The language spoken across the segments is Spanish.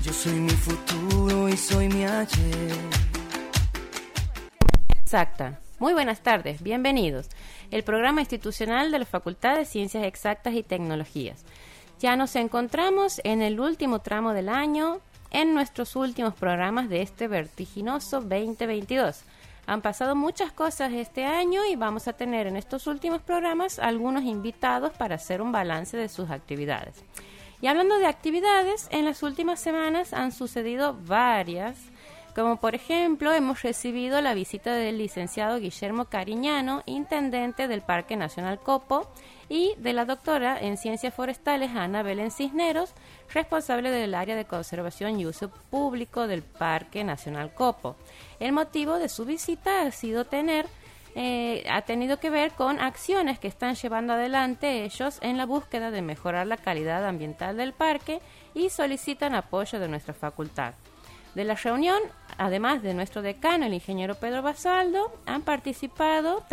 Yo soy mi futuro y soy mi ayer. Exacta. Muy buenas tardes, bienvenidos. El programa institucional de la Facultad de Ciencias Exactas y Tecnologías. Ya nos encontramos en el último tramo del año, en nuestros últimos programas de este vertiginoso 2022. Han pasado muchas cosas este año y vamos a tener en estos últimos programas algunos invitados para hacer un balance de sus actividades. Y hablando de actividades, en las últimas semanas han sucedido varias, como por ejemplo hemos recibido la visita del licenciado Guillermo Cariñano, intendente del Parque Nacional Copo, y de la doctora en Ciencias Forestales Ana Belén Cisneros, responsable del área de conservación y uso público del Parque Nacional Copo. El motivo de su visita ha tenido que ver con acciones que están llevando adelante ellos en la búsqueda de mejorar la calidad ambiental del parque y solicitan apoyo de nuestra facultad. De la reunión, además de nuestro decano, el ingeniero Pedro Basaldo, ha participado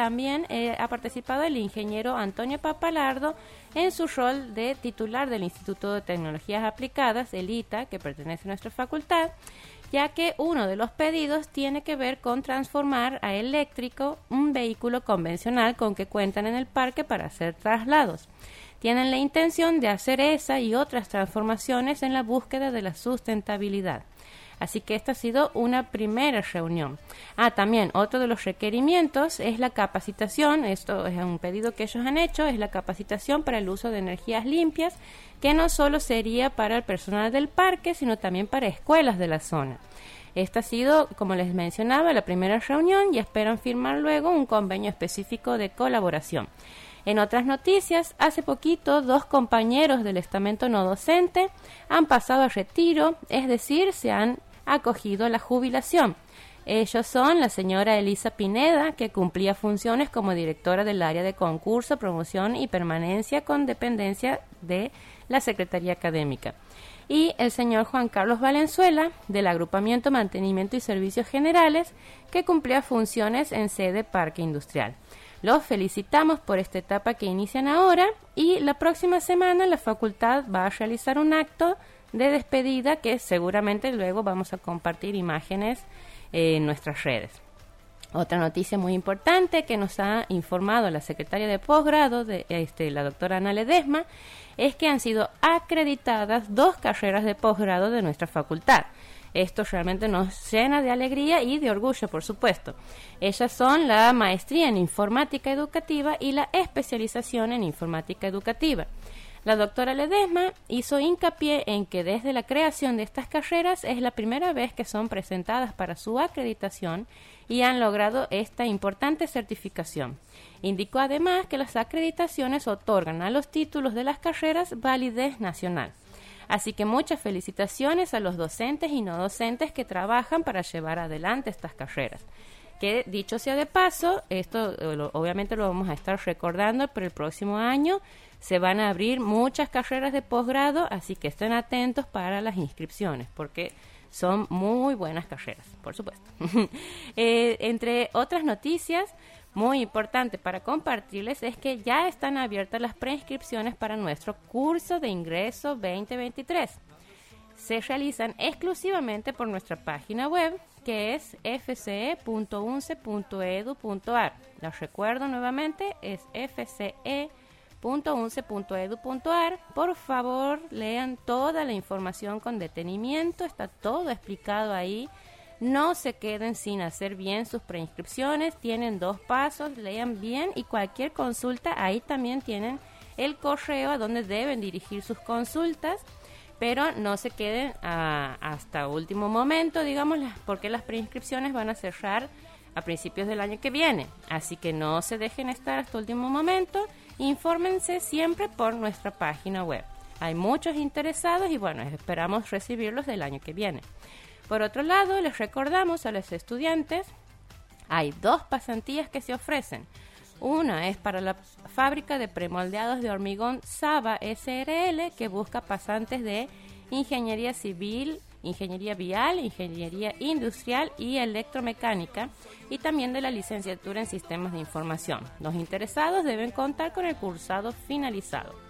el ingeniero Antonio Papalardo en su rol de titular del Instituto de Tecnologías Aplicadas, el ITA, que pertenece a nuestra facultad, ya que uno de los pedidos tiene que ver con transformar a eléctrico un vehículo convencional con que cuentan en el parque para hacer traslados. Tienen la intención de hacer esa y otras transformaciones en la búsqueda de la sustentabilidad. Así que esta ha sido una primera reunión. También otro de los requerimientos es la capacitación, esto es un pedido que ellos han hecho, es la capacitación para el uso de energías limpias, que no solo sería para el personal del parque, sino también para escuelas de la zona. Esta ha sido, como les mencionaba, la primera reunión y esperan firmar luego un convenio específico de colaboración. En otras noticias, hace poquito 2 compañeros del estamento no docente han pasado a retiro, es decir, se han acogido a la jubilación. Ellos son la señora Elisa Pineda, que cumplía funciones como directora del área de concurso, promoción y permanencia con dependencia de la Secretaría Académica, y el señor Juan Carlos Valenzuela, del agrupamiento Mantenimiento y Servicios Generales, que cumplía funciones en sede Parque Industrial. Los felicitamos por esta etapa que inician ahora y la próxima semana la facultad va a realizar un acto de despedida que seguramente luego vamos a compartir imágenes en nuestras redes. Otra noticia muy importante que nos ha informado la secretaria de posgrado, la doctora Ana Ledesma, es que han sido acreditadas 2 carreras de posgrado de nuestra facultad. Esto realmente nos llena de alegría y de orgullo, por supuesto. Ellas son la maestría en informática educativa y la especialización en informática educativa. La doctora Ledesma hizo hincapié en que desde la creación de estas carreras es la primera vez que son presentadas para su acreditación y han logrado esta importante certificación. Indicó además que las acreditaciones otorgan a los títulos de las carreras validez nacional. Así que muchas felicitaciones a los docentes y no docentes que trabajan para llevar adelante estas carreras. Que dicho sea de paso, esto obviamente lo vamos a estar recordando, pero el próximo año se van a abrir muchas carreras de posgrado, así que estén atentos para las inscripciones, porque son muy buenas carreras, por supuesto. Entre otras noticias, muy importante para compartirles es que ya están abiertas las preinscripciones para nuestro curso de ingreso 2023. Se realizan exclusivamente por nuestra página web, que es fce.unce.edu.ar. Les recuerdo nuevamente, es fce.unce.edu.ar. Por favor, lean toda la información con detenimiento, está todo explicado ahí. No se queden sin hacer bien sus preinscripciones, tienen 2 pasos, lean bien y cualquier consulta, ahí también tienen el correo a donde deben dirigir sus consultas, pero no se queden hasta último momento, digamos, porque las preinscripciones van a cerrar a principios del año que viene, así que no se dejen estar hasta último momento, infórmense siempre por nuestra página web. Hay muchos interesados y bueno, esperamos recibirlos del año que viene. Por otro lado, les recordamos a los estudiantes, hay 2 pasantías que se ofrecen. Una es para la fábrica de premoldeados de hormigón Saba SRL, que busca pasantes de ingeniería civil, ingeniería vial, ingeniería industrial y electromecánica, y también de la licenciatura en sistemas de información. Los interesados deben contar con el cursado finalizado.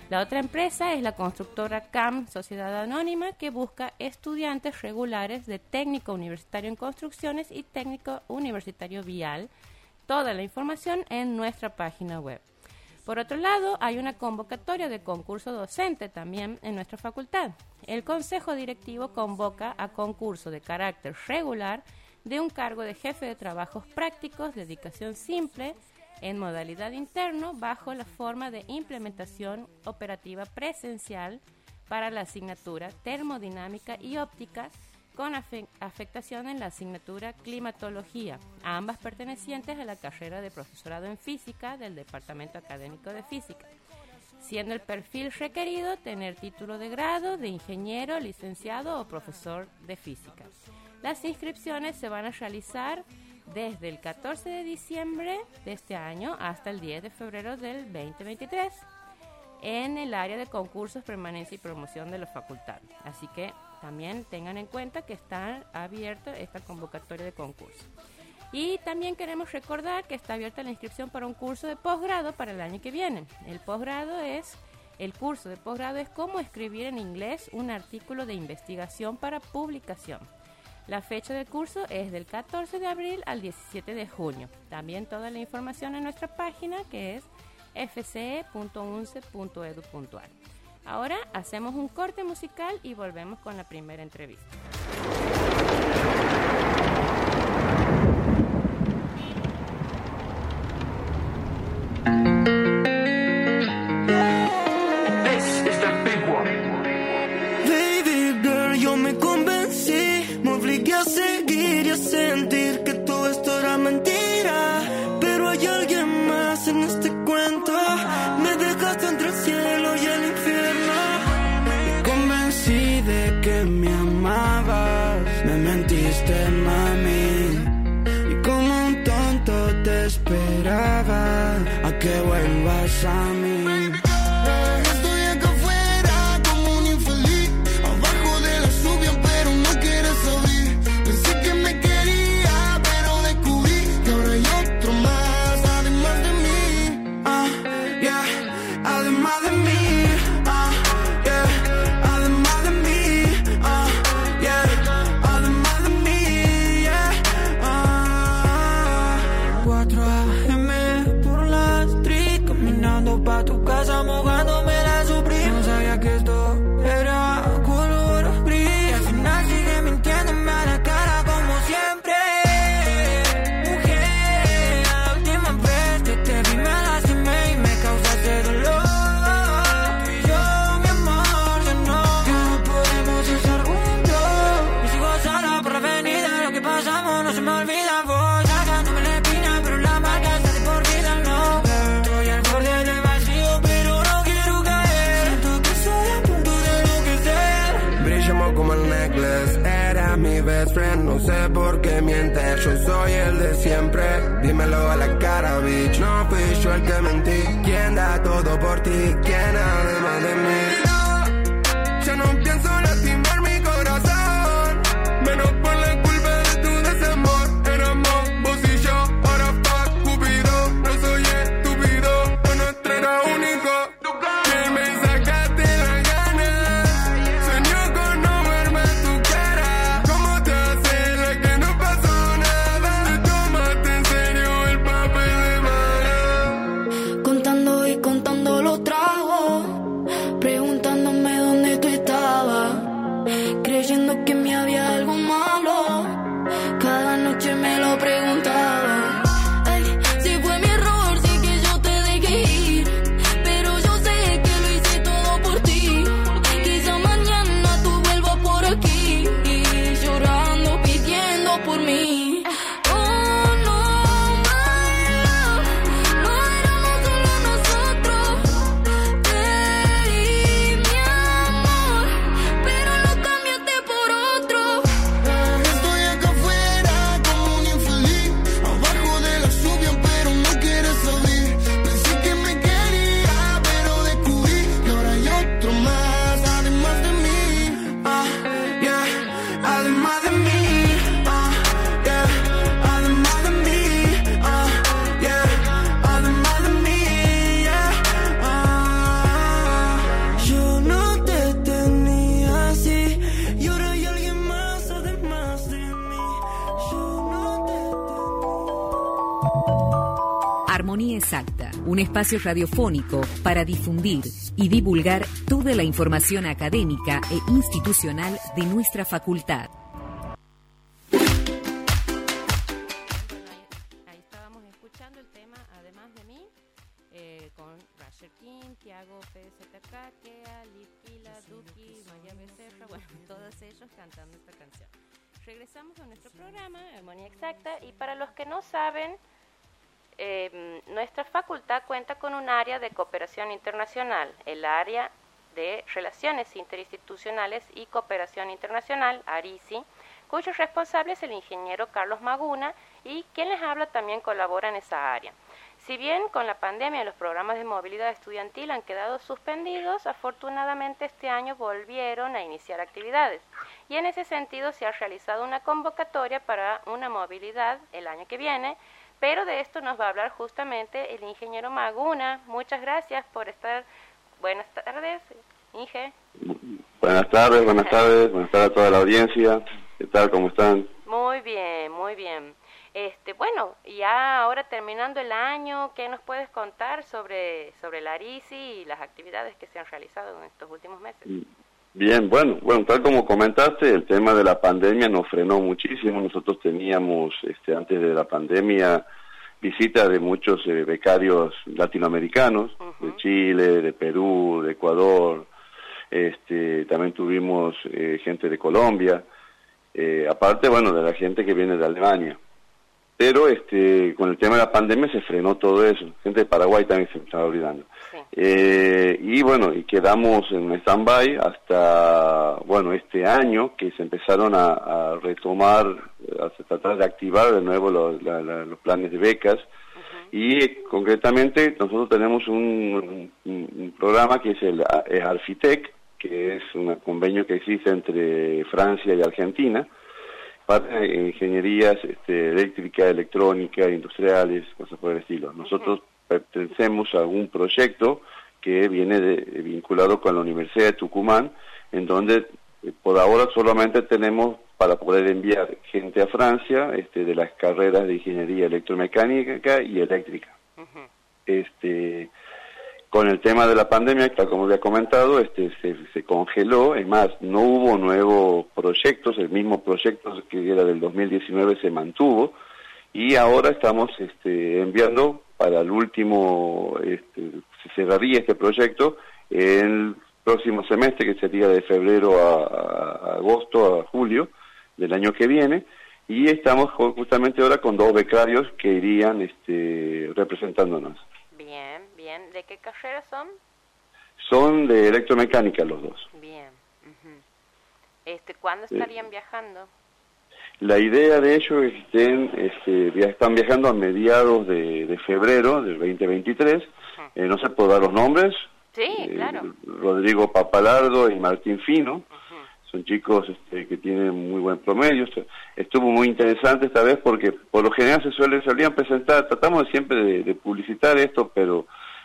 La otra empresa es la constructora CAM, Sociedad Anónima, que busca estudiantes regulares de técnico universitario en construcciones y técnico universitario vial. Toda la información en nuestra página web. Por otro lado, hay una convocatoria de concurso docente también en nuestra facultad. El Consejo Directivo convoca a concurso de carácter regular de un cargo de jefe de trabajos prácticos, dedicación simple, en modalidad interno, bajo la forma de implementación operativa presencial para la asignatura termodinámica y óptica, con afectación en la asignatura climatología, ambas pertenecientes a la carrera de profesorado en física del Departamento Académico de Física, siendo el perfil requerido tener título de grado de ingeniero, licenciado o profesor de física. Las inscripciones se van a realizar desde el 14 de diciembre de este año hasta el 10 de febrero del 2023 en el área de concursos, permanencia y promoción de la facultad. Así que también tengan en cuenta que está abierta esta convocatoria de concurso. Y también queremos recordar que está abierta la inscripción para un curso de posgrado para el año que viene. El curso de posgrado es cómo escribir en inglés un artículo de investigación para publicación. La fecha del curso es del 14 de abril al 17 de junio. También toda la información en nuestra página, que es fce.unce.edu.ar. Ahora hacemos un corte musical y volvemos con la primera entrevista. Baby girl, yo me convencí, me obligué a seguir y a sentir que todo esto era mentira. Pero hay alguien más en este cuento, me dejaste entre el cielo y el infierno. Me convencí de que me amabas, me mentiste, mami, y como un tonto te esperaba a que vuelvas a mí. No sé por qué mientes, yo soy el de siempre. Dímelo a la cara, bitch. No fui yo el que mentí. ¿Quién da todo por ti? ¿Quién además de mí? Ya no pienso lastimar mi corazón, menos por la culpa de tu desamor. Éramos vos y yo, ahora fuck Cupido. No soy estúpido, lo nuestro era único. Y me sacaste la gana, sueño con no verme tu cara. ¿Cómo te hace la que no pasó nada? Te tomaste en serio el papel de mala. Contando y contando los tragos, preguntando Exacta, un espacio radiofónico para difundir y divulgar toda la información académica e institucional de nuestra facultad. Ahí estábamos escuchando el tema Además de mí, con Rasher King, Tiago PZK, Kea, Litquila, Duki, María Becerra, bueno, todos ellos cantando esta canción. Regresamos a nuestro programa, Armonía Exacta, y para los que no saben, nuestra facultad cuenta con un área de cooperación internacional, el área de Relaciones Interinstitucionales y Cooperación Internacional, ARICI, cuyo responsable es el ingeniero Carlos Maguna, y quien les habla también colabora en esa área. Si bien con la pandemia los programas de movilidad estudiantil han quedado suspendidos, afortunadamente este año volvieron a iniciar actividades, y en ese sentido se ha realizado una convocatoria para una movilidad el año que viene, pero de esto nos va a hablar justamente el ingeniero Maguna. Muchas gracias por estar. Buenas tardes, Inge. Buenas tardes a toda la audiencia. ¿Qué tal? ¿Cómo están? Muy bien, muy bien. Bueno, ya ahora terminando el año, ¿qué nos puedes contar sobre la ARICI y las actividades que se han realizado en estos últimos meses? Bien, bueno, tal como comentaste, el tema de la pandemia nos frenó muchísimo. Nosotros teníamos, antes de la pandemia, visita de muchos becarios latinoamericanos, de Chile, de Perú, de Ecuador, también tuvimos gente de Colombia, aparte, bueno, de la gente que viene de Alemania. Pero con el tema de la pandemia se frenó todo eso. Gente de Paraguay también se estaba olvidando. Sí. Y quedamos en stand-by hasta, este año, que se empezaron a retomar, a tratar de activar de nuevo los planes de becas. Y concretamente nosotros tenemos un programa que es el Arfitec, que es un convenio que existe entre Francia y Argentina, para ingenierías eléctrica, electrónica, industriales, cosas por el estilo. Nosotros pertenecemos a un proyecto que viene vinculado con la Universidad de Tucumán, en donde por ahora solamente tenemos para poder enviar gente a Francia de las carreras de ingeniería electromecánica y eléctrica. Con el tema de la pandemia, tal como había comentado, se congeló. Es más, no hubo nuevos proyectos. El mismo proyecto que era del 2019 se mantuvo, y ahora estamos enviando para el último, se cerraría este proyecto el próximo semestre, que sería de febrero a agosto, a julio del año que viene, y estamos justamente ahora con 2 becarios que irían representándonos. Bien. ¿De qué carreras son? Son de electromecánica los 2. Bien. ¿Cuándo estarían viajando? La idea de ellos es que están viajando a mediados de febrero del 2023. No se puedo dar los nombres. Sí, claro. Rodrigo Papalardo y Martín Fino. Son chicos que tienen muy buen promedio. Estuvo muy interesante esta vez porque por lo general se solían presentar. Tratamos siempre de publicitar esto, pero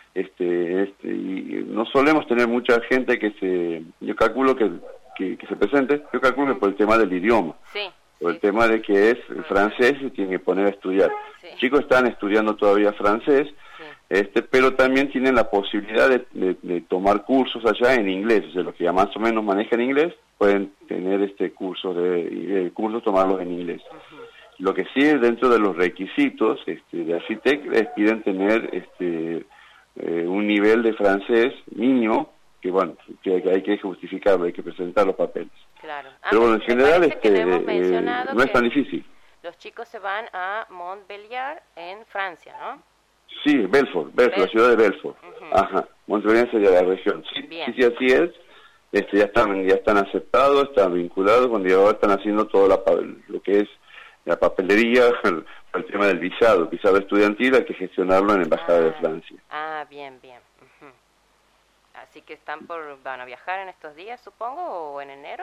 y no solemos tener mucha gente yo calculo que se presente. Yo calculo que por el tema del idioma. Sí. Por el tema de que es francés y tienen que poner a estudiar. Sí. Los chicos están estudiando todavía francés, pero también tienen la posibilidad de tomar cursos allá en inglés. O sea, los que ya más o menos manejan inglés pueden tener cursos tomarlos en inglés. Lo que sí es dentro de los requisitos de Arfitec, les piden tener un nivel de francés mínimo, que hay que justificarlo, hay que presentar los papeles. Claro. Pero bueno, en general no es tan difícil. Los chicos se van a Montbéliard en Francia, ¿no? Sí, Belfort, la ciudad de Belfort. Ajá, Montbéliard sería la región. Sí, así es. Ya están aceptados, están vinculados, cuando ahora están haciendo todo lo que es la papelería, el tema del visado estudiantil, hay que gestionarlo en la Embajada de Francia. Bien. Así que van a viajar en estos días, supongo, o en enero.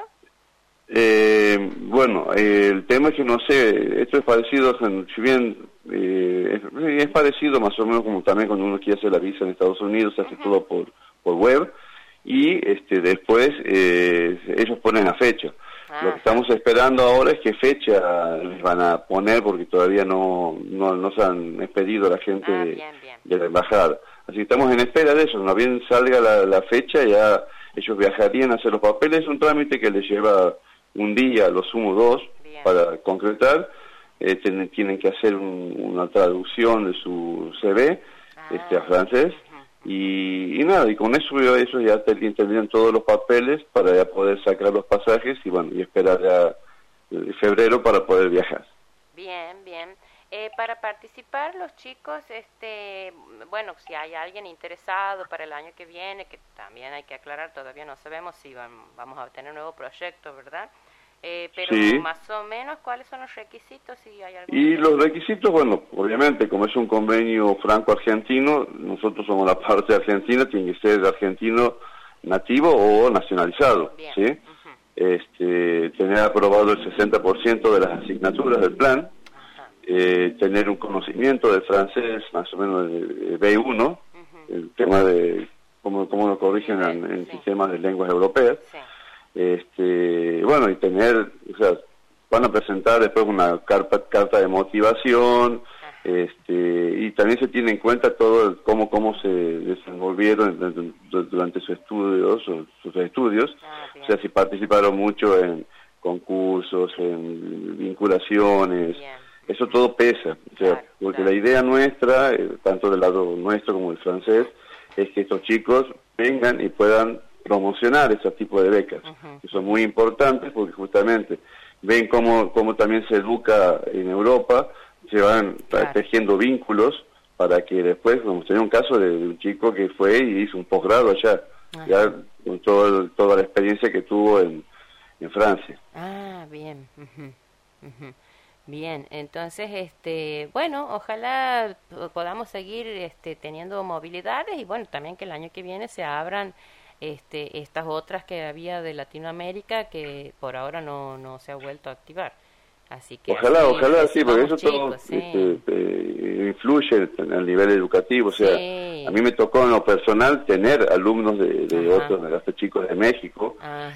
El tema es que no sé, esto es parecido, si bien es parecido más o menos como también cuando uno quiere hacer la visa en Estados Unidos, se hace todo por web, y después ellos ponen la fecha. Lo que estamos esperando ahora es qué fecha les van a poner, porque todavía no se han expedido la gente de la embajada. Así que estamos en espera de eso. Una vez salga la fecha, ya ellos viajarían a hacer los papeles. Es un trámite que les lleva un día, lo sumo 2, para concretar. Tienen que hacer una traducción de su CV a francés. Y nada, y con eso ellos ya terminan todos los papeles para ya poder sacar los pasajes y esperar ya febrero para poder viajar. Bien. Para participar los chicos, bueno, si hay alguien interesado para el año que viene, que también hay que aclarar, todavía no sabemos si vamos a tener un nuevo proyecto, ¿verdad? Pero sí, más o menos, ¿cuáles son los requisitos? Si hay y los requisitos, bueno, obviamente, como es un convenio franco-argentino, nosotros somos la parte argentina, tiene que ser argentino nativo o nacionalizado, bien. ¿Sí? Tener aprobado el 60% de las asignaturas del plan, tener un conocimiento del francés, más o menos de B1, el tema de cómo lo corrigen en sistemas de lenguas europeas. Sí. Bueno, y tener, van a presentar después una carta de motivación, y también se tiene en cuenta todo cómo se desenvolvieron durante sus estudios, o sea, si participaron mucho en concursos, en vinculaciones, eso todo pesa, porque la idea nuestra, tanto del lado nuestro como del francés, es que estos chicos vengan y puedan promocionar ese tipo de becas, que son muy importantes porque justamente ven cómo también se educa en Europa, se van tejiendo vínculos para que después, como tenía un caso de un chico que fue y hizo un posgrado allá, ya con toda la experiencia que tuvo en Francia. Bien. Bien, entonces, bueno, ojalá podamos seguir teniendo movilidades y bueno, también que el año que viene se abran estas otras que había de Latinoamérica que por ahora no se ha vuelto a activar. Así que ojalá sí, porque eso todo influye al nivel educativo, o sea, a mí me tocó en lo personal tener alumnos de otros, de estos chicos de México,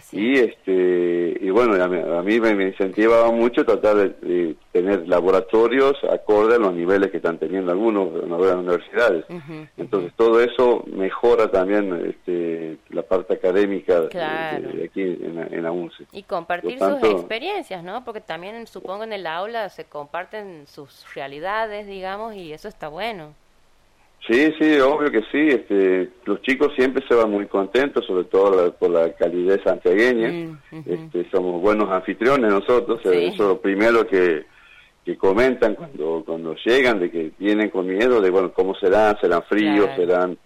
y bueno, a mí me incentivaba mucho tratar de tener laboratorios acorde a los niveles que están teniendo algunos en las universidades. Entonces todo eso mejora también la parte académica de aquí en la UNCE. Y compartir sus experiencias, ¿no? Porque también supongo en el aula se comparten sus realidades, digamos, y eso está bueno. Sí, obvio que sí. Los chicos siempre se van muy contentos, sobre todo por la calidez santiagueña. Somos buenos anfitriones nosotros. Eso es lo primero que comentan cuando llegan, de que vienen con miedo de, bueno, cómo serán fríos, serán...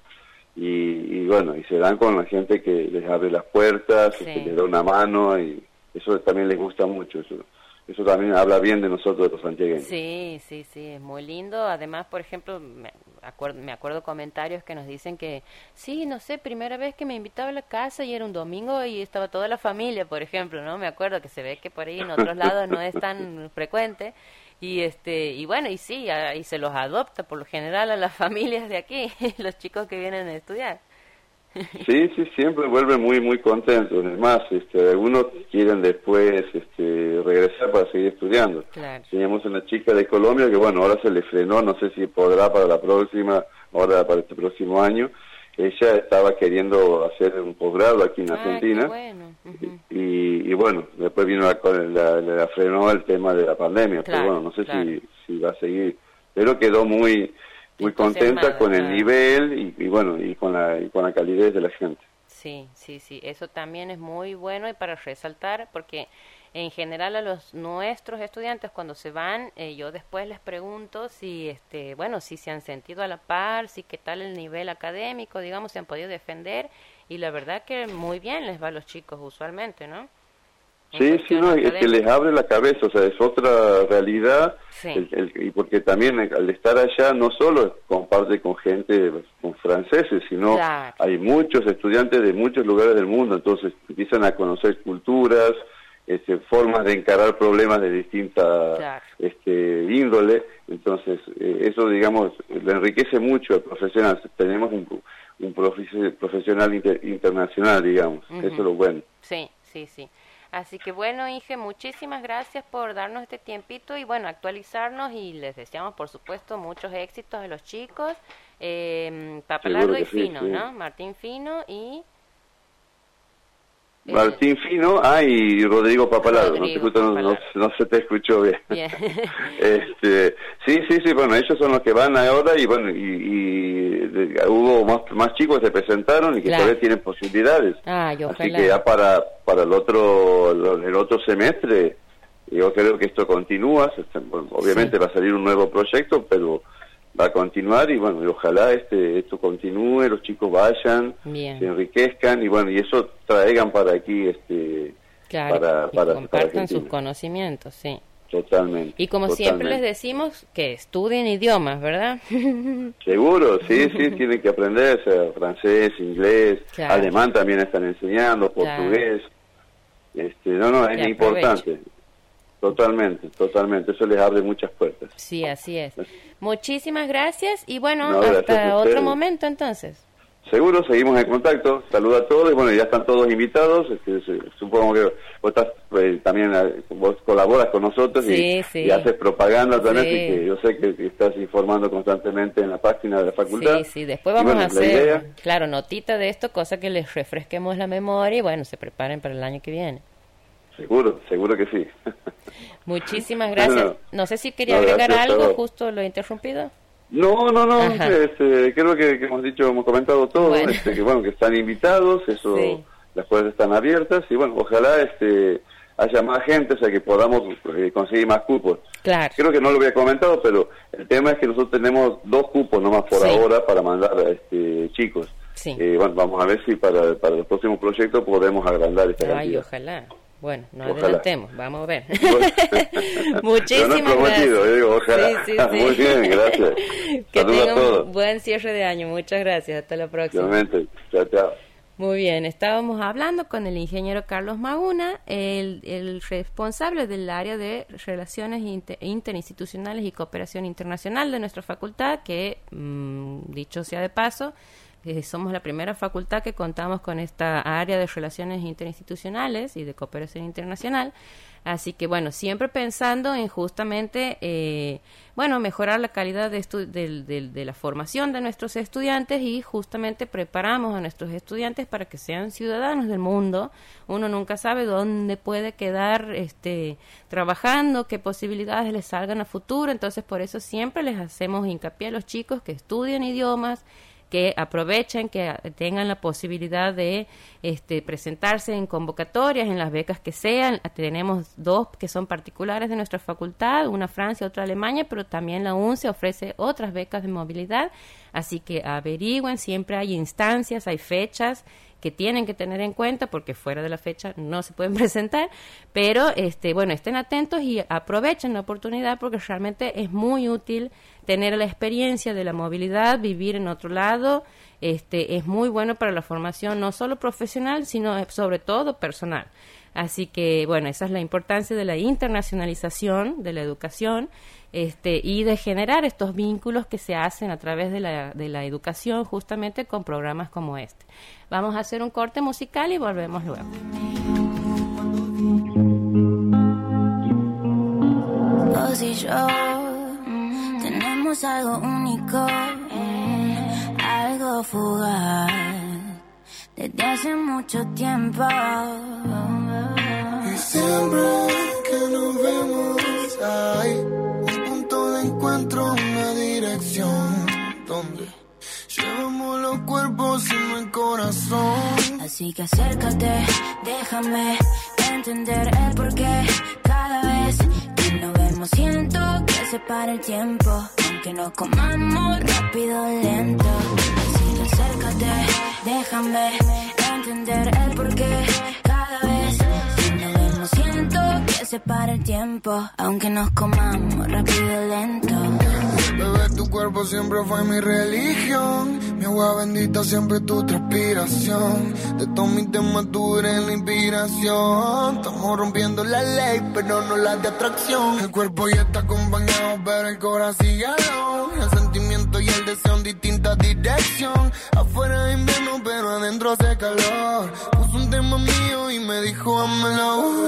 Y bueno, y se dan con la gente que les abre las puertas, que les da una mano, y eso también les gusta mucho. Eso también habla bien de nosotros, los santiagueños. Sí, es muy lindo. Además, por ejemplo, me acuerdo comentarios que nos dicen que, primera vez que me invitaba a la casa y era un domingo y estaba toda la familia, por ejemplo, ¿no? Me acuerdo que se ve que por ahí en otros lados no es tan frecuente. Y bueno, y se los adopta por lo general a las familias de aquí, los chicos que vienen a estudiar. Sí, siempre vuelven muy contentos. Es más, algunos quieren después regresar para seguir estudiando. Claro. Teníamos una chica de Colombia que, bueno, ahora se le frenó, no sé si podrá para para este próximo año. Ella estaba queriendo hacer un posgrado aquí en Argentina. Bueno. Y bueno, después vino la frenó el tema de la pandemia, pero bueno, no sé si va a seguir. Pero quedó muy contenta con el nivel y bueno, y con la calidez de la gente. Sí, eso también es muy bueno y para resaltar, porque en general a nuestros estudiantes cuando se van, yo después les pregunto si si se han sentido a la par, si qué tal el nivel académico, digamos, se han podido defender, y la verdad que muy bien les va a los chicos usualmente, ¿no? Sí, es que les abre la cabeza, o sea, es otra realidad, y porque también al estar allá no solo comparte con gente, con franceses, sino hay muchos estudiantes de muchos lugares del mundo, entonces empiezan a conocer culturas, formas de encarar problemas de distinta índole, entonces eso, digamos, le enriquece mucho al profesional. Tenemos un profesional internacional, digamos, eso es lo bueno. Sí. Así que bueno, Inge, muchísimas gracias por darnos este tiempito y bueno, actualizarnos, y les deseamos por supuesto muchos éxitos a los chicos. Papalardo y Fino, sí. ¿No? Martín Fino y... Martín Fino, y Rodrigo Papalardo. No se te escuchó bien. Sí, bueno, ellos son los que van ahora y bueno, hubo más chicos que se presentaron y que todavía tienen posibilidades. Así que ya para el otro semestre, yo creo que esto continúa. Bueno, obviamente va a salir un nuevo proyecto, pero va a continuar y bueno, y ojalá esto continúe, los chicos vayan, se enriquezcan y bueno, y eso traigan para aquí para compartan sus conocimientos, sí. Totalmente. Y como siempre les decimos, que estudien idiomas, ¿verdad? Seguro, sí, tienen que aprender, o sea, francés, inglés, alemán también están enseñando, portugués. Es importante. Totalmente, eso les abre muchas puertas. Sí, así es. Muchísimas gracias y bueno, hasta otro momento entonces. Seguro, seguimos en contacto. Saludos a todos y bueno, ya están todos invitados. Supongo que vos estás, vos colaboras con nosotros y haces propaganda también, así que yo sé que estás informando constantemente en la página de la facultad. Sí, después vamos a hacer, notita de esto, cosa que les refresquemos la memoria y bueno, se preparen para el año que viene. Seguro que sí. Muchísimas gracias. No sé si quería agregar algo, justo lo he interrumpido. No, creo que hemos comentado todo, que están invitados, las puertas están abiertas y bueno, ojalá haya más gente, o sea que podamos conseguir más cupos. Claro. Creo que no lo había comentado, pero el tema es que nosotros tenemos 2 cupos nomás por ahora para mandar chicos. Sí. Bueno, vamos a ver si para los próximos proyectos podemos agrandar esta cantidad. Ojalá. Bueno, adelantemos, vamos a ver. Muchísimas gracias. Ojalá. Sí. Muy bien, gracias. Que tengan un buen cierre de año. Muchas gracias. Hasta la próxima. Realmente. Chao. Muy bien, estábamos hablando con el ingeniero Carlos Maguna, el responsable del área de Relaciones Interinstitucionales y Cooperación Internacional de nuestra facultad, que, dicho sea de paso, somos la primera facultad que contamos con esta área de Relaciones Interinstitucionales y de Cooperación Internacional. Así que, bueno, siempre pensando en justamente, mejorar la calidad de la formación de nuestros estudiantes y justamente preparamos a nuestros estudiantes para que sean ciudadanos del mundo. Uno nunca sabe dónde puede quedar trabajando, qué posibilidades les salgan a futuro. Entonces, por eso siempre les hacemos hincapié a los chicos que estudien idiomas, que aprovechen, que tengan la posibilidad de presentarse en convocatorias, en las becas que sean. Tenemos 2 que son particulares de nuestra facultad, una Francia, otra Alemania, pero también la UNCE ofrece otras becas de movilidad, así que averigüen, siempre hay instancias, hay fechas que tienen que tener en cuenta, porque fuera de la fecha no se pueden presentar, pero estén atentos y aprovechen la oportunidad, porque realmente es muy útil tener la experiencia de la movilidad, vivir en otro lado, es muy bueno para la formación no solo profesional, sino sobre todo personal. Así que, esa es la importancia de la internacionalización de la educación, y de generar estos vínculos que se hacen a través de la educación, justamente con programas como este. Vamos a hacer un corte musical y volvemos luego. Vos y yo tenemos algo único, algo fugaz, desde hace mucho tiempo. Y siempre que nos vemos hay un punto de encuentro, una dirección donde llevamos los cuerpos y no el corazón. Así que acércate, déjame entender el porqué. Cada vez que nos vemos siento que se para el tiempo, aunque nos comamos rápido o lento. Así que acércate, déjame entender el porqué. Cada vez que nos vemos siento que se para el tiempo, aunque nos comamos rápido o lento. Bebé, tu cuerpo siempre fue mi religión, mi agua bendita siempre tu transpiración. De todos mis temas tú eres la inspiración. Estamos rompiendo la ley, pero no la de atracción. El cuerpo ya está acompañado, pero el corazón sigue alone. El sentimiento y el deseo en distinta dirección. Afuera es invierno, pero adentro hace calor. Puso un tema mío y me dijo, hámelo.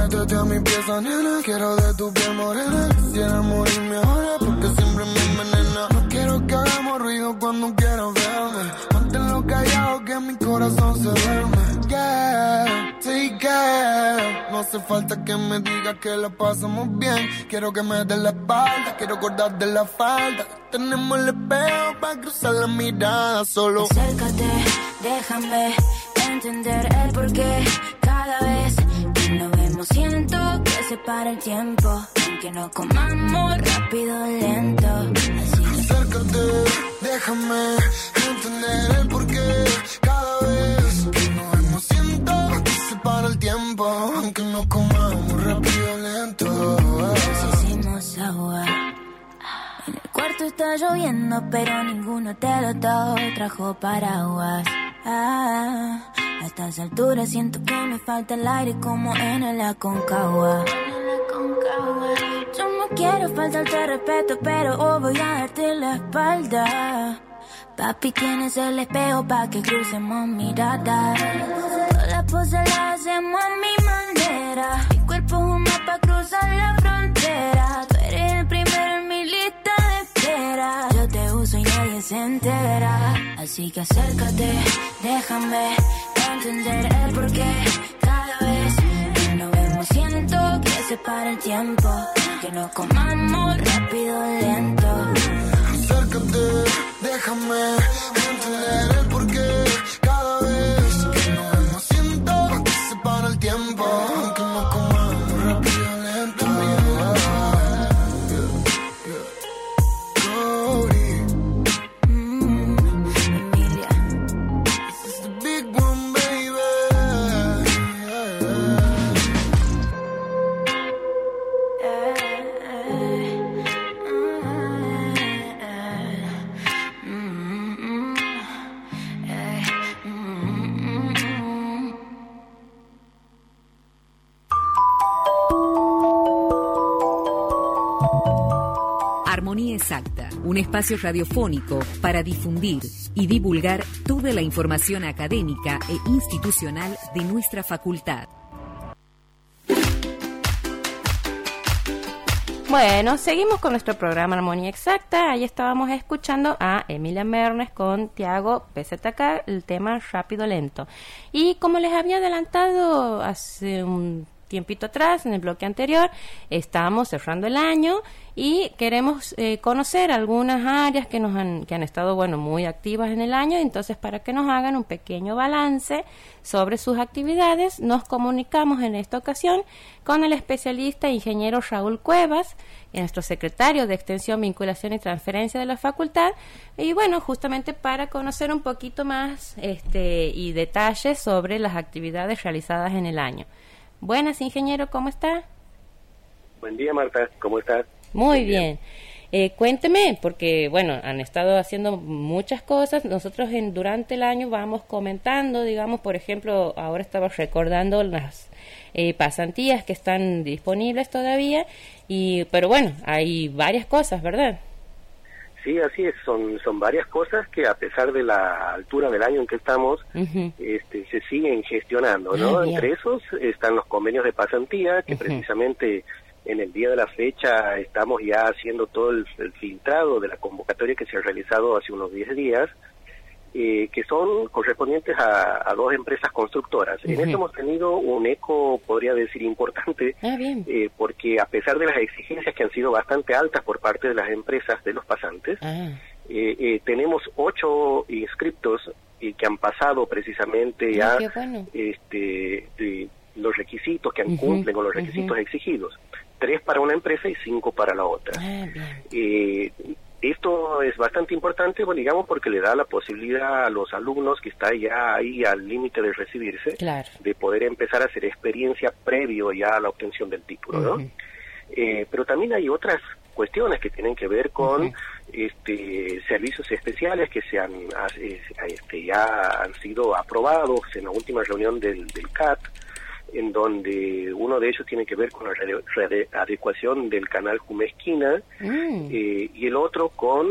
métete a mi pieza, nena. Quiero de tu piel morena. Quisiera morirme ahora porque siempre me envenena. No quiero que hagamos ruido cuando quieras verme. Manténlo callado que mi corazón se duerme. Yeah, take care. No hace falta que me digas que la pasamos bien. Quiero que me des la espalda, quiero acordar de la falda. Tenemos el espejo para cruzar la mirada solo. Acércate, déjame entender el porqué. Cada vez que nos vemos siento que se para el tiempo. Aunque no comamos rápido o lento. Así que acércate, déjame entender el porqué. Cada vez que nos vemos siento que se para el tiempo. Aunque no comamos rápido o lento. hicimos agua. En el cuarto está lloviendo, pero ninguno te lo trajo paraguas. A estas alturas siento que me falta el aire como en el Aconcagua. Yo no quiero faltarte respeto, pero voy a darte la espalda. Papi, tienes el espejo pa' que crucemos miradas. Todas las poses las hacemos a mi manera. Mi cuerpo es un mapa, cruzar la frontera. Tú eres el primero en mi lista de espera. Yo te uso y nadie se entera. Así que acércate, déjame entender el porqué. Cada vez que nos vemos siento que se para el tiempo. Que nos comamos rápido o lento. Acércate, déjame entender el porqué. Cada vez que nos vemos siento que se para el tiempo. Aunque no comamos rápido o lento. Cody. Emilia. This is the big one, baby. Armonía Exacta, un espacio radiofónico para difundir y divulgar toda la información académica e institucional de nuestra facultad. Bueno, seguimos con nuestro programa Armonía Exacta. Ahí estábamos escuchando a Emilia Mernes con Tiago PZK, el tema Rápido Lento. Y como les había adelantado hace un tiempito atrás, en el bloque anterior, estamos cerrando el año y queremos conocer algunas áreas que han estado, bueno, muy activas en el año. Entonces, para que nos hagan un pequeño balance sobre sus actividades, nos comunicamos en esta ocasión con el especialista ingeniero Raúl Cuevas, nuestro secretario de Extensión, Vinculación y Transferencia de la Facultad, y bueno, justamente para conocer un poquito más y detalles sobre las actividades realizadas en el año. Buenas, ingeniero, ¿cómo está? Buen día, Marta, ¿cómo estás? Muy bien. Cuénteme, porque bueno, han estado haciendo muchas cosas. Nosotros durante el año vamos comentando, digamos, por ejemplo, ahora estaba recordando las pasantías que están disponibles todavía, pero bueno, hay varias cosas, ¿verdad? Sí, así es, son varias cosas que a pesar de la altura del año en que estamos, se siguen gestionando, ¿no? Entre esos están los convenios de pasantía, que precisamente en el día de la fecha estamos ya haciendo todo el filtrado de la convocatoria que se ha realizado hace unos 10 días, que son correspondientes a dos empresas constructoras. En esto hemos tenido un eco, podría decir, importante, porque a pesar de las exigencias que han sido bastante altas por parte de las empresas de los pasantes, tenemos 8 inscriptos que han pasado precisamente ya los requisitos, que cumplen con los requisitos exigidos. 3 para una empresa y 5 para la otra. Esto es bastante importante, bueno, digamos, porque le da la posibilidad a los alumnos que están ya ahí al límite de recibirse, de poder empezar a hacer experiencia previo ya a la obtención del título, ¿no? Pero también hay otras cuestiones que tienen que ver con servicios especiales que ya han sido aprobados en la última reunión del CAT, en donde uno de ellos tiene que ver con la readecuación del canal Jumesquina, y el otro con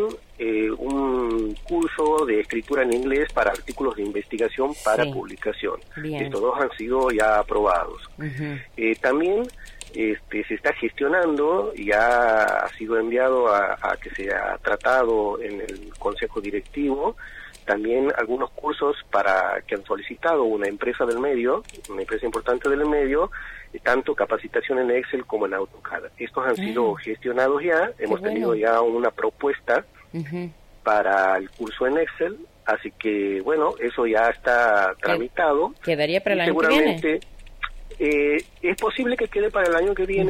un curso de escritura en inglés para artículos de investigación para publicación. Estos dos han sido ya aprobados. También se está gestionando, ya ha sido enviado a que sea tratado en el Consejo Directivo, también algunos cursos para que han solicitado una empresa del medio, una empresa importante del medio, tanto capacitación en Excel como en AutoCAD. Estos han sido gestionados ya, hemos tenido ya una propuesta para el curso en Excel, así que bueno, eso ya está tramitado. ¿Quedaría para el año que viene? Es posible que quede para el año que viene,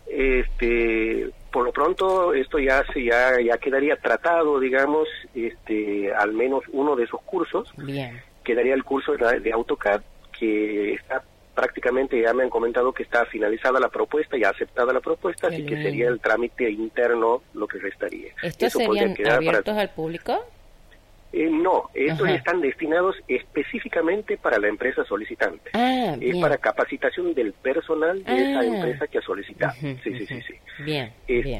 sí. Por lo pronto esto ya quedaría tratado, digamos, al menos uno de esos cursos. Bien. Quedaría el curso de AutoCAD, que está prácticamente, ya me han comentado que está finalizada la propuesta, ya aceptada la propuesta, así que sería el trámite interno lo que restaría. ¿Estos serían abiertos al público? No, estos están destinados específicamente para la empresa solicitante. Es para capacitación del personal de esa empresa que ha solicitado. Sí. Bien,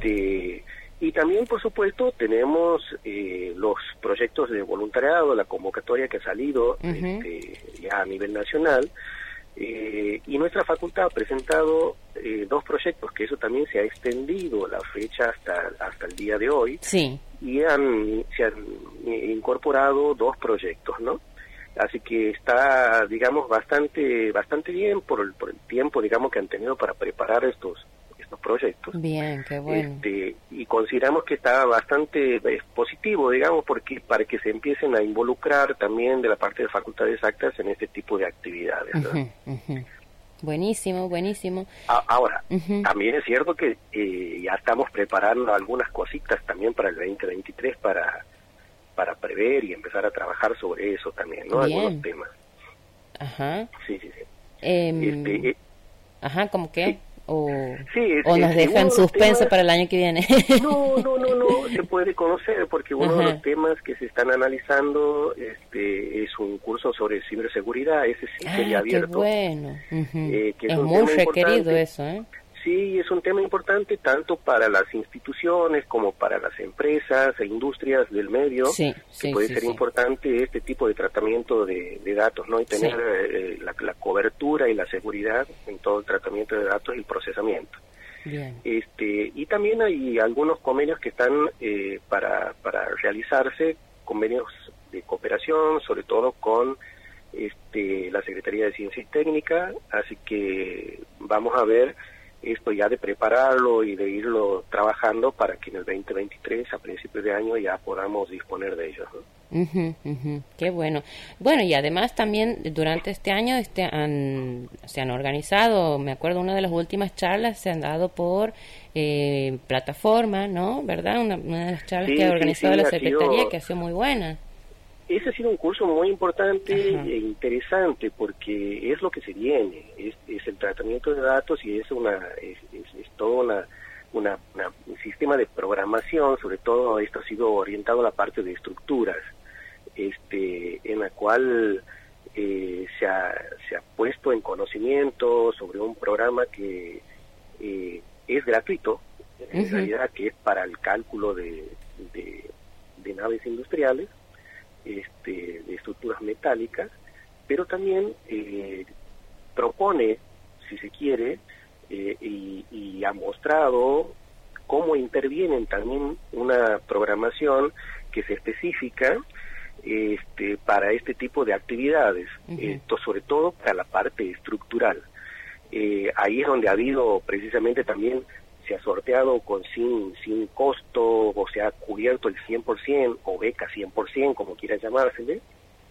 y también, por supuesto, tenemos los proyectos de voluntariado, la convocatoria que ha salido ya a nivel nacional. Y nuestra facultad ha presentado 2 proyectos, que eso también se ha extendido la fecha hasta el día de hoy. Sí. Y se han incorporado 2 proyectos, ¿no? Así que está, digamos, bastante bien por el tiempo, digamos, que han tenido para preparar estos proyectos. Bien, qué bueno. Y consideramos que está bastante positivo, digamos, porque para que se empiecen a involucrar también de la parte de Facultades Exactas en este tipo de actividades, ¿no? Buenísimo. Ahora, también es cierto que ya estamos preparando algunas cositas también para el 2023 para prever y empezar a trabajar sobre eso también, ¿no? Bien. Algunos temas. Sí. ¿Cómo qué? Sí. O nos dejan suspenso para el año que viene. No, se puede conocer, porque uno de los temas que se están analizando es un curso sobre ciberseguridad, ese sí sería abierto. Qué bueno. Que es muy requerido eso, ¿eh? Sí, es un tema importante tanto para las instituciones como para las empresas e industrias del medio. Puede ser importante este tipo de tratamiento de datos, ¿no? Y tener la cobertura y la seguridad en todo el tratamiento de datos y el procesamiento. Bien. Y también hay algunos convenios que están para realizarse, convenios de cooperación, sobre todo con la Secretaría de Ciencia y Técnica, así que vamos a ver esto ya de prepararlo y de irlo trabajando para que en el 2023, a principios de año, ya podamos disponer de ellos, ¿no? Qué bueno. Bueno, y además también durante este año se han organizado, me acuerdo una de las últimas charlas se han dado por plataforma, ¿no? ¿Verdad? Una de las charlas que ha organizado la Secretaría, que ha sido muy buena. Ese ha sido un curso muy importante e interesante porque es lo que se viene, es el tratamiento de datos y es todo un sistema de programación, sobre todo esto ha sido orientado a la parte de estructuras, en la cual se ha puesto en conocimiento sobre un programa que es gratuito, en realidad, que es para el cálculo de naves industriales, de estructuras metálicas, pero también propone, si se quiere, y ha mostrado cómo intervienen también una programación que se especifica para este tipo de actividades, sobre todo para la parte estructural. Ahí es donde ha habido precisamente también, se ha sorteado sin costo, o se ha cubierto el 100% o beca 100%, como quiera llamársele.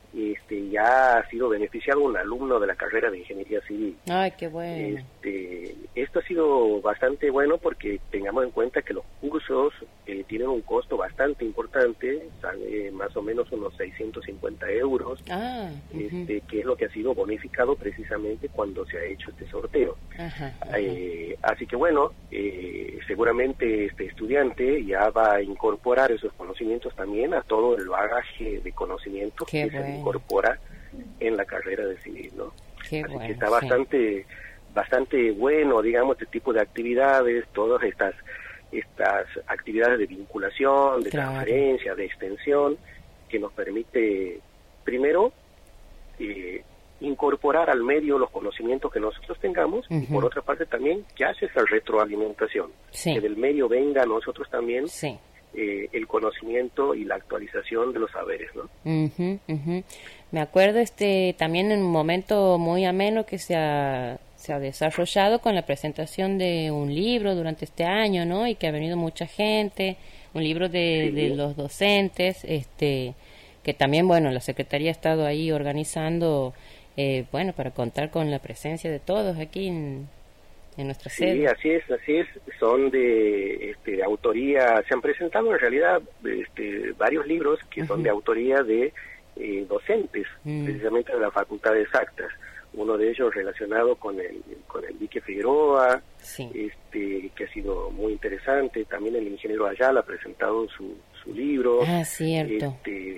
Ya ha sido beneficiado un alumno de la carrera de Ingeniería Civil. ¡Ay, qué bueno! Esto ha sido bastante bueno porque tengamos en cuenta que los cursos tienen un costo bastante importante, sale más o menos unos 650 euros, que es lo que ha sido bonificado precisamente cuando se ha hecho este sorteo. Así que bueno, seguramente este estudiante ya va a incorporar esos conocimientos también a todo el bagaje de conocimientos que se incorpora en la carrera de civil, ¿no? Así que está bastante bueno, digamos, este tipo de actividades, todas estas actividades de vinculación, de transferencia, de extensión, que nos permite, primero, incorporar al medio los conocimientos que nosotros tengamos, y por otra parte también que hace esa retroalimentación, que del medio venga a nosotros también el conocimiento y la actualización de los saberes, ¿no? Me acuerdo también en un momento muy ameno que se ha desarrollado con la presentación de un libro durante este año, ¿no? Y que ha venido mucha gente, un libro de los docentes, que también, bueno, la Secretaría ha estado ahí organizando, bueno, para contar con la presencia de todos aquí en nuestra sede. Sí, así es, son de autoría, se han presentado en realidad varios libros que son de autoría de docentes, precisamente de la Facultad de Exactas. Uno de ellos relacionado con el Vique Figueroa, que ha sido muy interesante. También el ingeniero Ayala ha presentado su libro. Ah, cierto.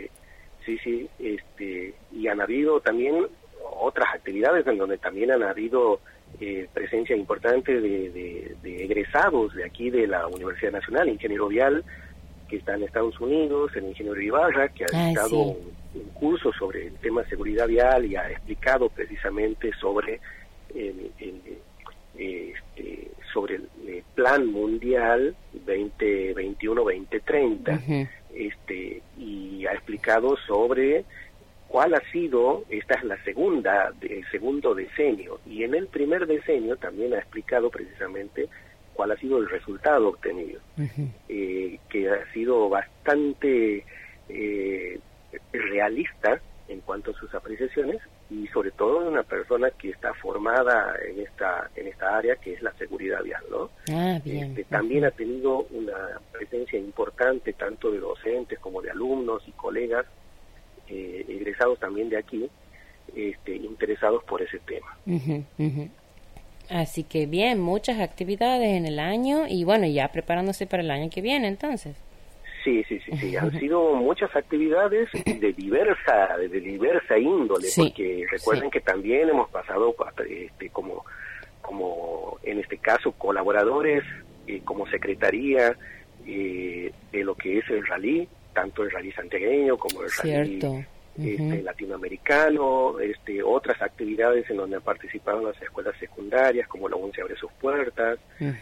Y han habido también otras actividades en donde también han habido presencia importante de egresados de aquí de la Universidad Nacional, ingeniero Vial, que está en Estados Unidos, el ingeniero Ibarra, que ha dictado un curso sobre el tema de seguridad vial y ha explicado precisamente sobre sobre el Plan Mundial 2021-2030, y ha explicado sobre cuál ha sido, esta es la el segundo decenio, y en el primer decenio también ha explicado precisamente cuál ha sido el resultado obtenido, que ha sido bastante realista en cuanto a sus apreciaciones, y sobre todo una persona que está formada en esta área, que es la seguridad vial, ¿no? También ha tenido una presencia importante tanto de docentes como de alumnos y colegas egresados también de aquí, interesados por ese tema. Así que bien, muchas actividades en el año y bueno, ya preparándose para el año que viene, entonces. Sí. Han sido muchas actividades de diversa índole, porque recuerden que también hemos pasado como en este caso colaboradores como secretaría de lo que es el rally, tanto el rally santiagueño como el rally latinoamericano, otras actividades en donde han participado las escuelas secundarias, como la UNCE abre sus puertas,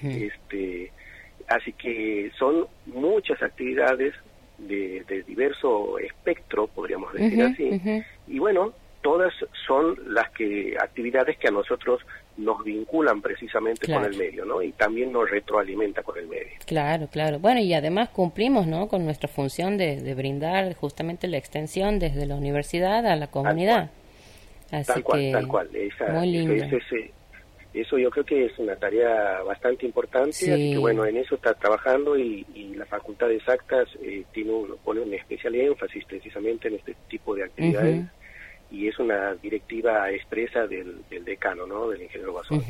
así que son muchas actividades de diverso espectro, podríamos decir así, y bueno, todas son actividades que a nosotros nos vinculan precisamente con el medio, ¿no? Y también nos retroalimenta con el medio. Claro. Bueno, y además cumplimos, ¿no?, con nuestra función de brindar justamente la extensión desde la universidad a la comunidad. Tal cual. Muy lindo. Eso yo creo que es una tarea bastante importante, así que bueno, en eso está trabajando y la Facultad de Exactas pone un especial énfasis precisamente en este tipo de actividades, y es una directiva expresa del decano, ¿no?, del ingeniero Basol.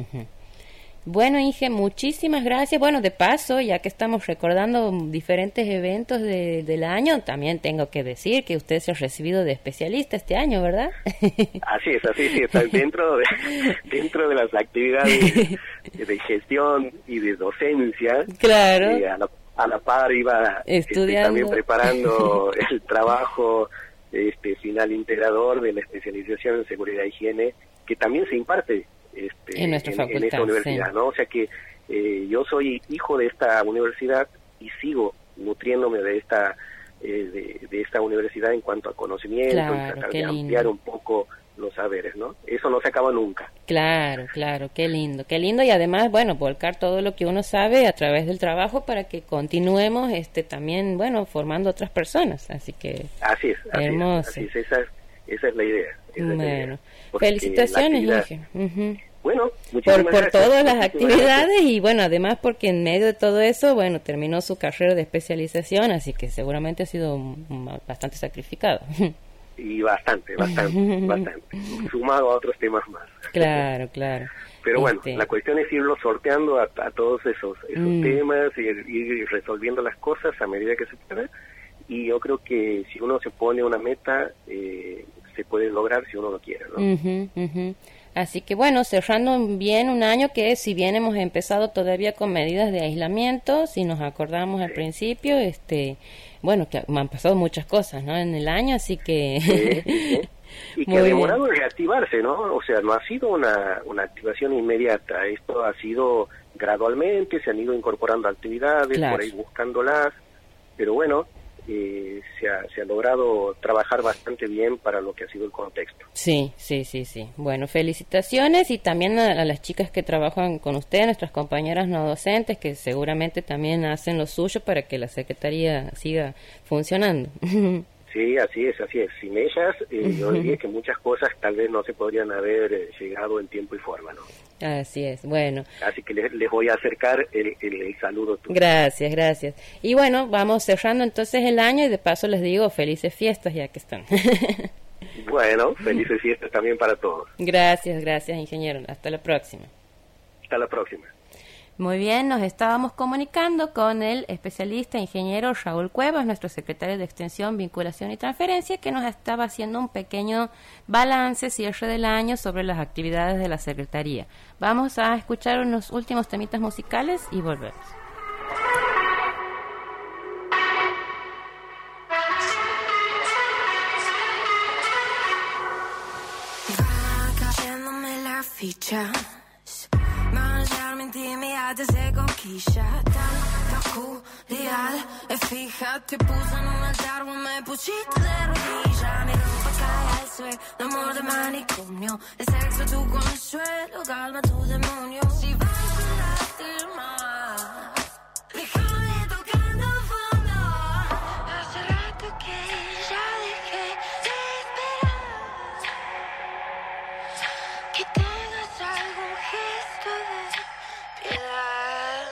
Bueno, Inge, muchísimas gracias. Bueno, de paso, ya que estamos recordando diferentes eventos del año, también tengo que decir que usted se ha recibido de especialista este año, ¿verdad? Así es, está dentro de las actividades de gestión y de docencia. Claro. A la par iba estudiando, también preparando el trabajo final integrador de la especialización en seguridad e higiene, que también se imparte en nuestra facultad, en esta universidad, ¿no? O sea que yo soy hijo de esta universidad y sigo nutriéndome de esta universidad en cuanto a conocimiento, y tratar de ampliar un poco los saberes, ¿no? Eso no se acaba nunca. Claro, qué lindo, y además, bueno, volcar todo lo que uno sabe a través del trabajo para que continuemos también, bueno, formando otras personas, así que así es, esa es la idea. Bueno, felicitaciones, Inge. Bueno, muchísimas por gracias. todas las actividades y bueno, además porque en medio de todo eso, bueno, terminó su carrera de especialización, así que seguramente ha sido bastante sacrificado. Y bastante, sumado a otros temas más. Claro. Pero bueno, la cuestión es irlo sorteando a todos esos temas y ir resolviendo las cosas a medida que se pueda. Y yo creo que si uno se pone una meta, se pueden lograr si uno lo quiere, ¿no? Así que bueno, cerrando bien un año que si bien hemos empezado todavía con medidas de aislamiento, si nos acordamos al principio, bueno, que han pasado muchas cosas, ¿no? En el año, así que... Y que ha demorado en reactivarse, ¿no? O sea, no ha sido una activación inmediata, esto ha sido gradualmente, se han ido incorporando actividades, claro, por ahí buscándolas, pero bueno, se ha logrado trabajar bastante bien para lo que ha sido el contexto. Sí. Bueno, felicitaciones y también a las chicas que trabajan con usted, nuestras compañeras no docentes, que seguramente también hacen lo suyo para que la Secretaría siga funcionando. Sí, así es. Sin ellas, yo diría que muchas cosas tal vez no se podrían haber llegado en tiempo y forma, ¿no? Así es, bueno. Así que les voy a acercar el saludo tuyo. Gracias. Y bueno, vamos cerrando entonces el año y de paso les digo felices fiestas ya que están. Bueno, felices fiestas también para todos. Gracias, ingeniero. Hasta la próxima. Hasta la próxima. Muy bien, nos estábamos comunicando con el especialista ingeniero Raúl Cuevas, nuestro secretario de Extensión, Vinculación y Transferencia, que nos estaba haciendo un pequeño balance, cierre del año sobre las actividades de la Secretaría. Vamos a escuchar unos últimos temitas musicales y volvemos. Va cayéndome la ficha. Mancharme intimidades de conquista. Tan peculiar. Fíjate, puse en un altar, me pusiste de rodilla. Mi ropa cae al suelo, amor de manicomio. El sexo tu consuelo, calma tu demonio. Si vas a lastimar, déjame tocando fondo. Hace rato que ya dejé de esperar que tengas algún gesto de piedad.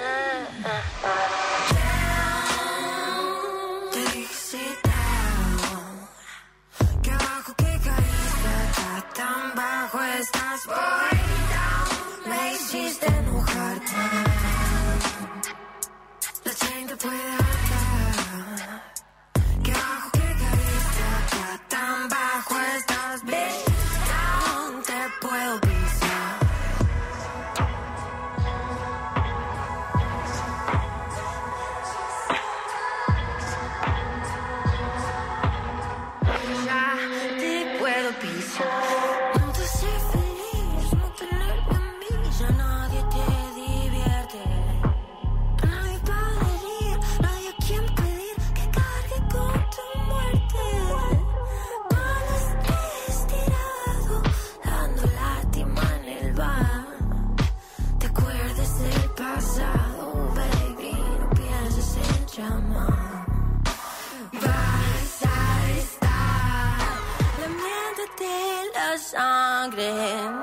Te excitado, que abajo que caíste, acá tan bajo estás. Boy down, me hiciste enojarte. La gente puede atar, que abajo que caíste, acá tan bajo estás. Bitch down, te puedo pisar. Ya te puedo pisar. No te hace feliz no tenerme a mí, ya nadie te divierte. Nadie para herir, nadie a quien pedir que cargue con tu muerte. Cuando estés tirado, dando lástima en el bar, te acuerdes del pasado, baby, no pienses en llamar. Vas a estar lamiéndote la sangre.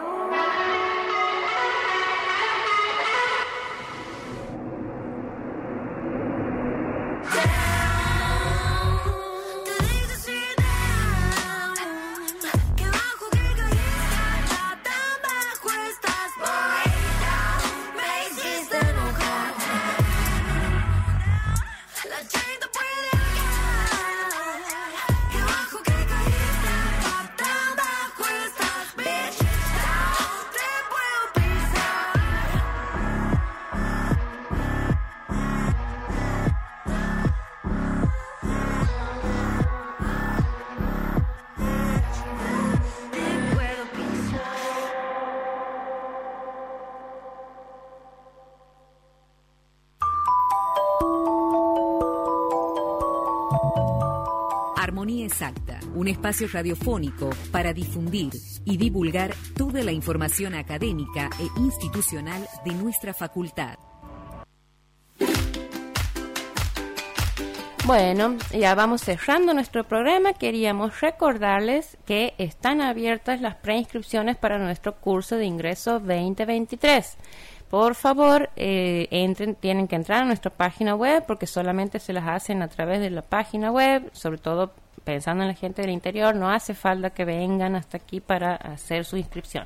Armonía Exacta, un espacio radiofónico para difundir y divulgar toda la información académica e institucional de nuestra facultad. Bueno, ya vamos cerrando nuestro programa. Queríamos recordarles que están abiertas las preinscripciones para nuestro curso de ingreso 2023. Por favor, tienen que entrar a nuestra página web porque solamente se las hacen a través de la página web, sobre todo pensando en la gente del interior, no hace falta que vengan hasta aquí para hacer su inscripción.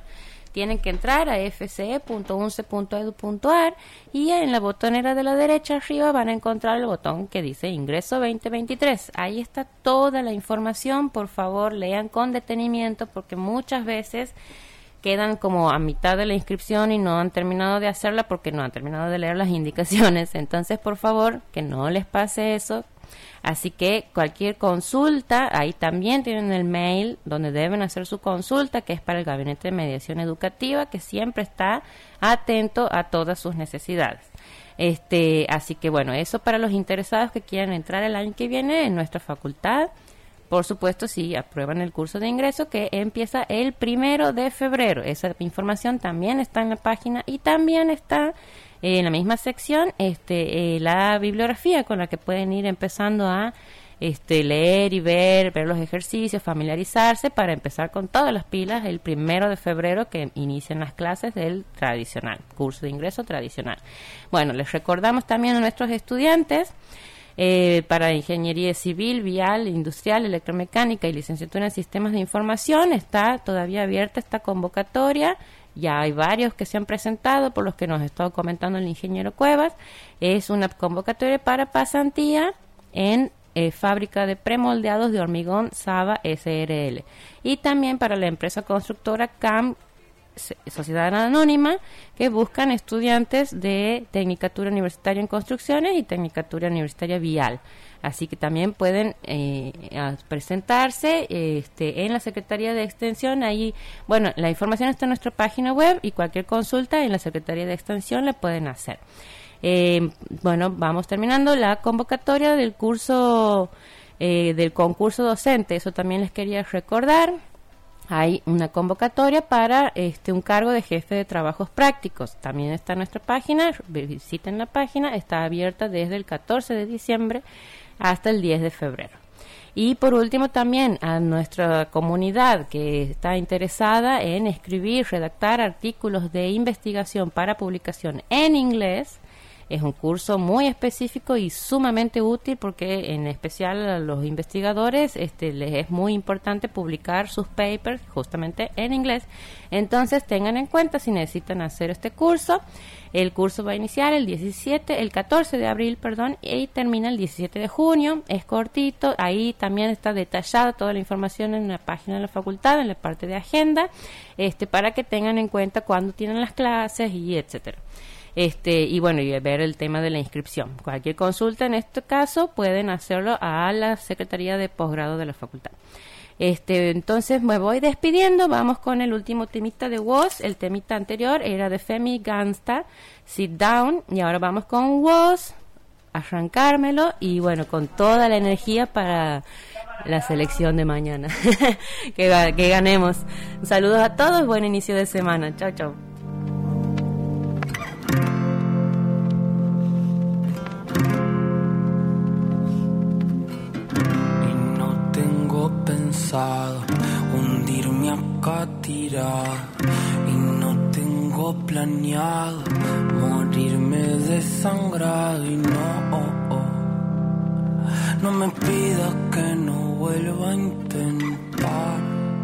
tienen que entrar a fce.unce.edu.ar y en la botonera de la derecha arriba van a encontrar el botón que dice Ingreso 2023. Ahí está toda la información. Por favor, lean con detenimiento porque muchas veces quedan como a mitad de la inscripción y no han terminado de hacerla porque no han terminado de leer las indicaciones. Entonces, por favor, que no les pase eso. Así que cualquier consulta, ahí también tienen el mail donde deben hacer su consulta, que es para el Gabinete de Mediación Educativa, que siempre está atento a todas sus necesidades. Así que bueno, eso para los interesados que quieran entrar el año que viene en nuestra facultad. Por supuesto, si aprueban el curso de ingreso que empieza el 1 de febrero. Esa información también está en la página y también está en la misma sección la bibliografía con la que pueden ir empezando a leer y ver los ejercicios, familiarizarse para empezar con todas las pilas el 1 de febrero que inician las clases del tradicional, curso de ingreso tradicional. Bueno, les recordamos también a nuestros estudiantes para Ingeniería Civil, Vial, Industrial, Electromecánica y Licenciatura en Sistemas de Información. Está todavía abierta esta convocatoria. Ya hay varios que se han presentado, por los que nos ha estado comentando el ingeniero Cuevas. Es una convocatoria para pasantía en fábrica de premoldeados de hormigón Saba SRL. Y también para la empresa constructora CAM Sociedad Anónima, que buscan estudiantes de Tecnicatura Universitaria en Construcciones y Tecnicatura Universitaria Vial. Así que también pueden presentarse en la Secretaría de Extensión. Ahí, bueno, la información está en nuestra página web y cualquier consulta en la Secretaría de Extensión la pueden hacer. Bueno, vamos terminando la convocatoria del curso del concurso docente. Eso también les quería recordar. Hay una convocatoria para un cargo de jefe de trabajos prácticos. También está en nuestra página. Visiten la página. Está abierta desde el 14 de diciembre hasta el 10 de febrero. Y por último también a nuestra comunidad que está interesada en escribir, redactar artículos de investigación para publicación en inglés. Es un curso muy específico y sumamente útil porque en especial a los investigadores les es muy importante publicar sus papers justamente en inglés. Entonces tengan en cuenta si necesitan hacer este curso. El curso va a iniciar el 14 de abril, y termina el 17 de junio. Es cortito. Ahí también está detallada toda la información en la página de la facultad, en la parte de agenda, para que tengan en cuenta cuándo tienen las clases y etcétera. Y bueno, y ver el tema de la inscripción. Cualquier consulta en este caso pueden hacerlo a la Secretaría de Posgrado de la facultad. Entonces me voy despidiendo. Vamos con el último temita de Woz. El temita anterior era de Femi Gangsta, Sit Down, y ahora vamos con Woz, Arrancármelo, y bueno, con toda la energía para la selección de mañana. que ganemos. Saludos a todos, buen inicio de semana. Chao, chao. Hundirme acá tirado y no tengo planeado morirme desangrado y no me pidas que no vuelva a intentar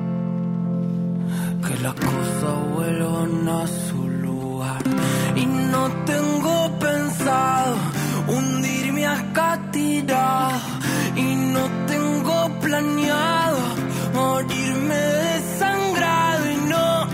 que las cosas vuelvan a su lugar y no tengo pensado hundirme acá tirado y no tengo planeado morirme desangrado y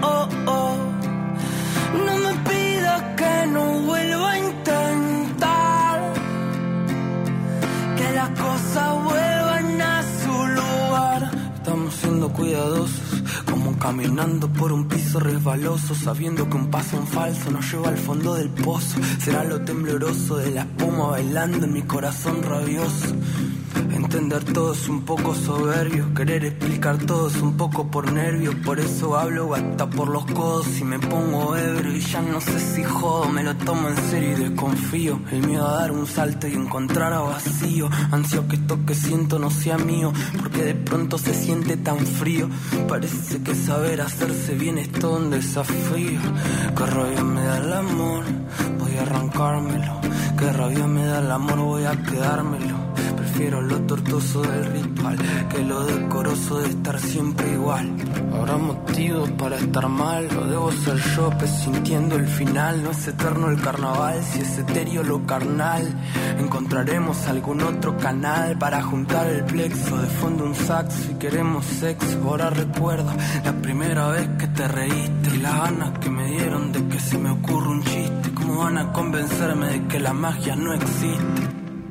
no me pidas que no vuelva a intentar que las cosas vuelvan a su lugar. Estamos siendo cuidadosos, como caminando por un piso resbaloso, sabiendo que un paso en falso nos lleva al fondo del pozo. Será lo tembloroso de la espuma bailando en mi corazón rabioso. Entender todo es un poco soberbio, querer explicar todo es un poco por nervios. Por eso hablo hasta por los codos y me pongo ebrio y ya no sé si jodo, me lo tomo en serio y desconfío. El miedo a dar un salto y encontrar a vacío, ansio que esto que siento no sea mío, porque de pronto se siente tan frío. Parece que saber hacerse bien es todo un desafío. Qué rabia me da el amor, voy a arrancármelo. Qué rabia me da el amor, voy a quedármelo. prefiero lo tortuoso del ritual que lo decoroso de estar siempre igual. Habrá motivos para estar mal, o debo ser yo presintiendo el final. No es eterno el carnaval, si es etéreo lo carnal. Encontraremos algún otro canal para juntar el plexo. De fondo un saxo y queremos sexo. Ahora recuerdo la primera vez que te reíste y las ganas que me dieron de que se me ocurra un chiste. ¿Cómo van a convencerme de que la magia no existe?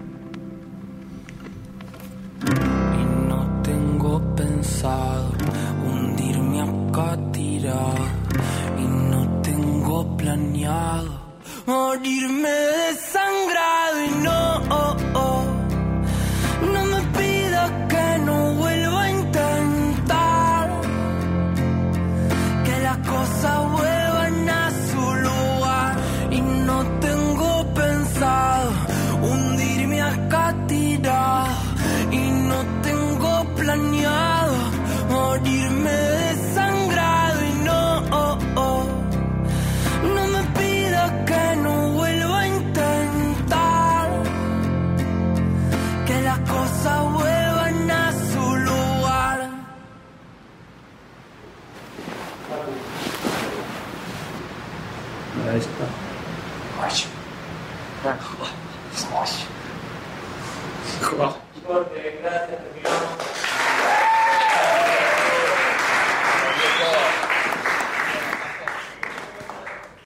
Y no tengo pensado hundirme acá tirado, y no tengo planeado morirme desangrado. Y no me pidas que no vuelva a intentar que las cosas vuelvan a su lugar. Y no tengo pensado hundirme acá tirado, y no tengo planeado morirme desangrado. Y no me pidas que no vuelva a intentar que las cosas vuelvan a su lugar. Ahí está. Gracias, terminamos.